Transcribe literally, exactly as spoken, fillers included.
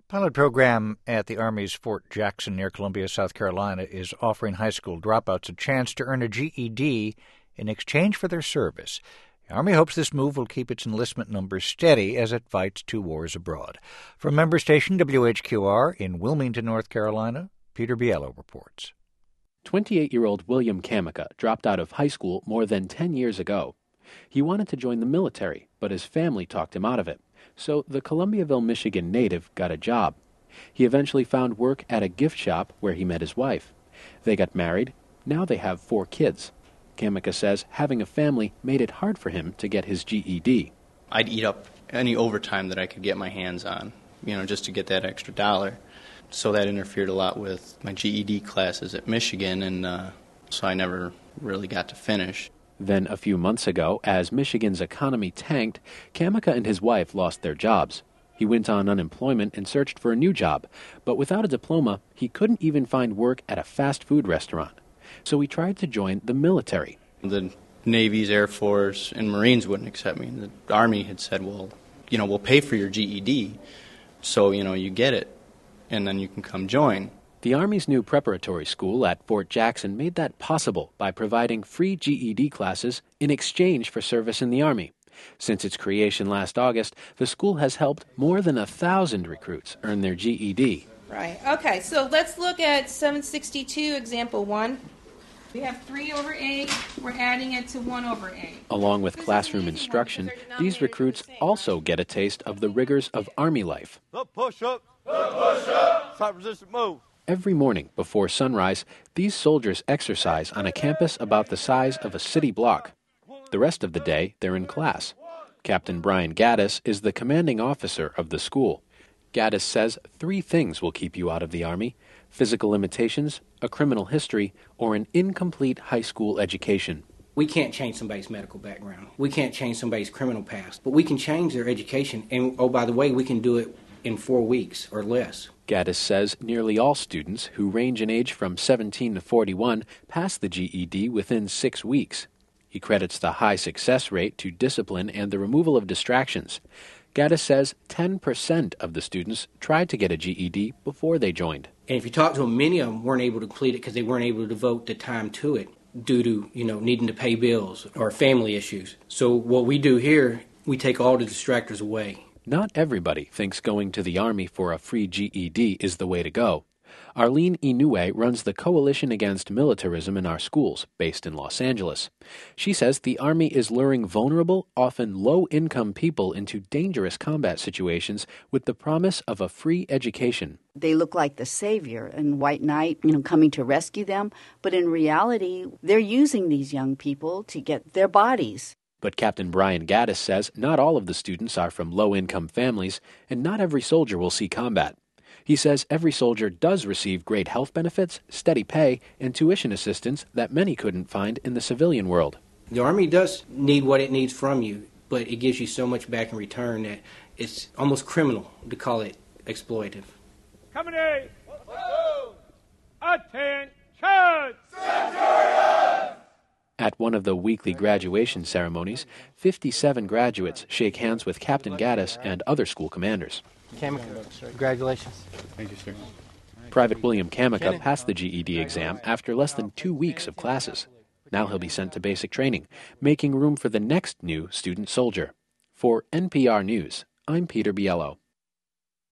Pilot program at the Army's Fort Jackson near Columbia, South Carolina, is offering high school dropouts a chance to earn a G E D in exchange for their service. The Army hopes this move will keep its enlistment numbers steady as it fights two wars abroad. From member station W H Q R in Wilmington, North Carolina, Peter Biello reports. twenty-eight-year-old William Kamika dropped out of high school more than ten years ago. He wanted to join the military, but his family talked him out of it. So the Columbiaville, Michigan native got a job. He eventually found work at a gift shop where he met his wife. They got married. Now they have four kids. Kamika says having a family made it hard for him to get his G E D. I'd eat up any overtime that I could get my hands on, you know, just to get that extra dollar. So that interfered a lot with my G E D classes at Michigan, and uh, so I never really got to finish. Then a few months ago, as Michigan's economy tanked, Kamika and his wife lost their jobs. He went on unemployment and searched for a new job, but without a diploma, he couldn't even find work at a fast food restaurant. So he tried to join the military. The Navy's, Air Force, and Marines wouldn't accept me. The Army had said, well, you know, we'll pay for your G E D, so, you know, you get it, and then you can come join. The Army's new preparatory school at Fort Jackson made that possible by providing free G E D classes in exchange for service in the Army. Since its creation last August, the school has helped more than a thousand recruits earn their G E D. Right. Okay, so let's look at seven sixty-two, example one. We have three over eight. We're adding it to one over eight. Along with classroom instruction, these recruits also get a taste of the rigors of Army life. The push-up. The push-up. Side resistance move. Every morning before sunrise, these soldiers exercise on a campus about the size of a city block. The rest of the day, they're in class. Captain Brian Gaddis is the commanding officer of the school. Gaddis says three things will keep you out of the Army: physical limitations, a criminal history, or an incomplete high school education. We can't change somebody's medical background. We can't change somebody's criminal past. But we can change their education. And, oh, by the way, we can do it in four weeks or less. Gaddis says nearly all students, who range in age from seventeen to forty-one, pass the G E D within six weeks. He credits the high success rate to discipline and the removal of distractions. Gaddis says ten percent of the students tried to get a G E D before they joined. And if you talk to them, many of them weren't able to complete it because they weren't able to devote the time to it due to, you know, needing to pay bills or family issues. So what we do here, we take all the distractors away. Not everybody thinks going to the Army for a free G E D is the way to go. Arlene Inoue runs the Coalition Against Militarism in Our Schools, based in Los Angeles. She says the Army is luring vulnerable, often low-income people into dangerous combat situations with the promise of a free education. They look like the savior and white knight, you know, coming to rescue them, but in reality, they're using these young people to get their bodies. But Captain Brian Gaddis says not all of the students are from low-income families, and not every soldier will see combat. He says every soldier does receive great health benefits, steady pay, and tuition assistance that many couldn't find in the civilian world. The Army does need what it needs from you, but it gives you so much back in return that it's almost criminal to call it exploitive. Coming in. Attention. At one of the weekly graduation ceremonies, fifty-seven graduates shake hands with Captain Gaddis and other school commanders. Congratulations. Thank you, sir. Private William Kamika passed the G E D exam after less than two weeks of classes. Now he'll be sent to basic training, making room for the next new student soldier. For N P R News, I'm Peter Biello.